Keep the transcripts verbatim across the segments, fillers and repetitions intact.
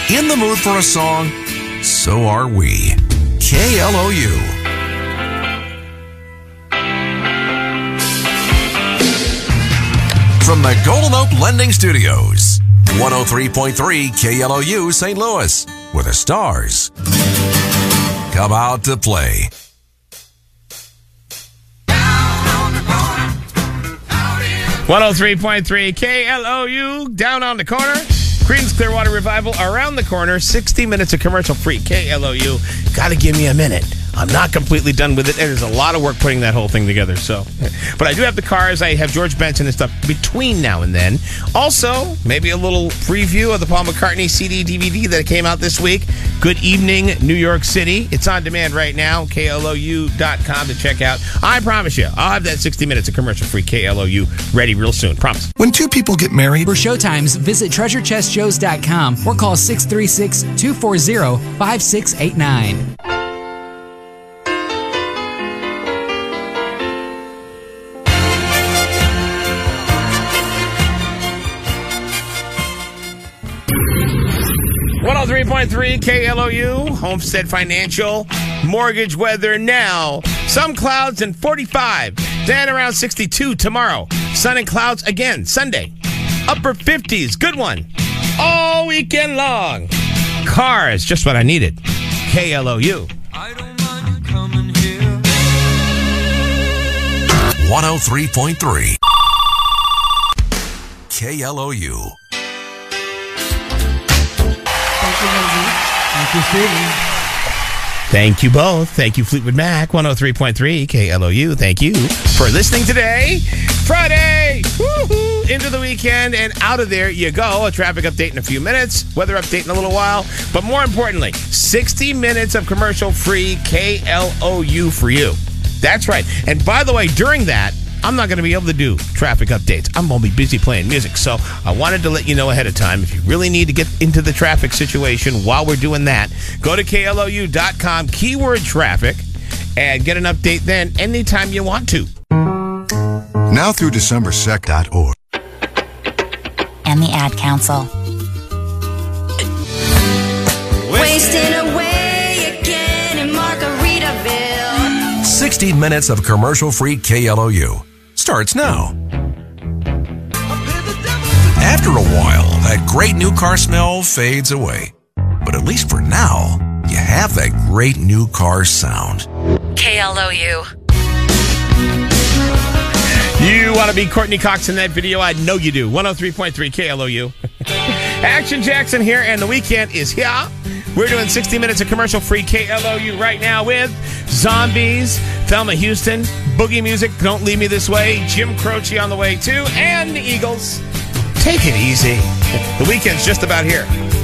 In the mood for a song? So are we. K L O U. From the Golden Oak Lending Studios, one oh three point three K L O U Saint Louis, where the stars come out to play. one oh three point three K L O U, down on the corner. Creedence Clearwater Revival around the corner. sixty minutes of commercial-free K L O U. Gotta give me a minute. I'm not completely done with it. There's a lot of work putting that whole thing together. So, but I do have the cars. I have George Benson and stuff between now and then. Also, maybe a little preview of the Paul McCartney C D D V D that came out this week. Good Evening, New York City. It's on demand right now. K L O U dot com to check out. I promise you, I'll have that sixty minutes of commercial-free K L O U ready real soon. Promise. When two people get married... For showtimes, visit treasure chest shows dot com or call six three six, two four zero, five six eight nine. one oh three point three K L O U, Homestead Financial, mortgage weather now. Some clouds and forty-five. Then around sixty-two tomorrow. Sun and clouds again Sunday. Upper fifties. Good one. All weekend long. Cars, just what I needed. K L O U. I don't mind coming here. one oh three point three K L O U. Thank you, Stevie. Thank you both. Thank you, Fleetwood Mac. one oh three point three K L O U. Thank you for listening today. Friday. Woo-hoo. Into the weekend and out of there you go. A traffic update in a few minutes. Weather update in a little while. But more importantly, sixty minutes of commercial-free K L O U for you. That's right. And by the way, during that, I'm not going to be able to do traffic updates. I'm going to be busy playing music. So I wanted to let you know ahead of time. If you really need to get into the traffic situation while we're doing that, go to K L O U dot com, keyword traffic, and get an update then anytime you want to. Now through December second dot org. And the Ad Council. Wasting away again in Margaritaville. sixty minutes of commercial-free K L O U starts now. After a while, that great new car smell fades away. But at least for now, you have that great new car sound. K L O U. You want to be Courtney Cox in that video? I know you do. one oh three point three K L O U. Action Jackson here, and the weekend is here. We're doing sixty minutes of commercial-free K L O U right now with Zombies, Thelma Houston, Boogie Music, Don't Leave Me This Way, Jim Croce on the way too, and the Eagles. Take it easy. The weekend's just about here.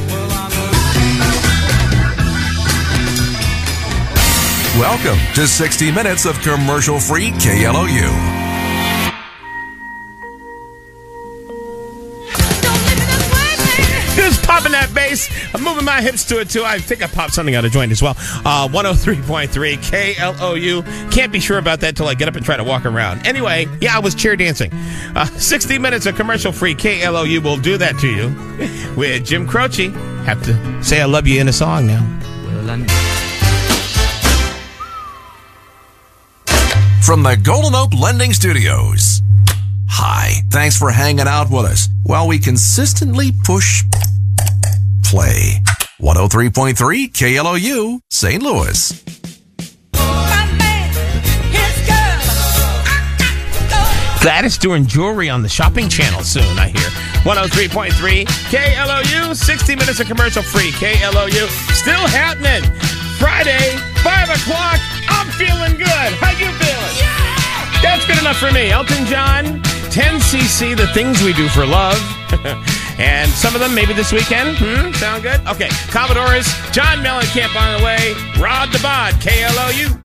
Welcome to sixty minutes of commercial-free K L O U. Just popping that bass. I'm moving my hips to it, too. I think I popped something out of joint as well. Uh, one oh three point three K L O U. Can't be sure about that till I get up and try to walk around. Anyway, yeah, I was chair dancing. Uh, sixty minutes of commercial-free K L O U will do that to you. With Jim Croce. Have to say I love you in a song now. Well, I'm... From the Golden Oak Lending Studios. Hi, thanks for hanging out with us while we consistently push play. one oh three point three K L O U, Saint Louis. Gladys doing jewelry on the shopping channel soon, I hear. one oh three point three K L O U, sixty minutes of commercial-free K L O U. Still happening. Friday, five o'clock. I'm feeling good. How you feeling? Yeah! That's good enough for me. Elton John, ten C C, The Things We Do for Love. And some of them maybe this weekend. Hmm? Sound good? Okay. Commodores, John Mellencamp on the way. Rod the Bod, K L O U.